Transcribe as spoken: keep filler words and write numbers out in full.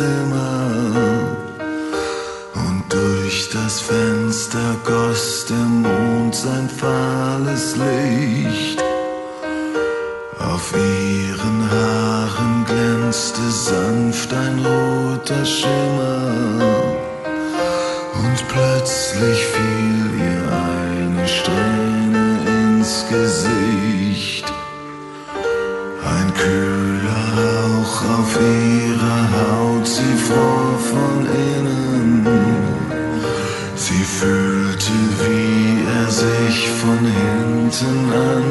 Zimmer und durch das Fenster goss der Mond sein fahles Licht. Auf ihren Haaren glänzte sanft ein roter Schimmer und plötzlich fiel ihr eine Strähne ins Gesicht. Ein kühler Hauch auf ihrer Haut, sie fror von innen. Sie fühlte, wie er sich von hinten an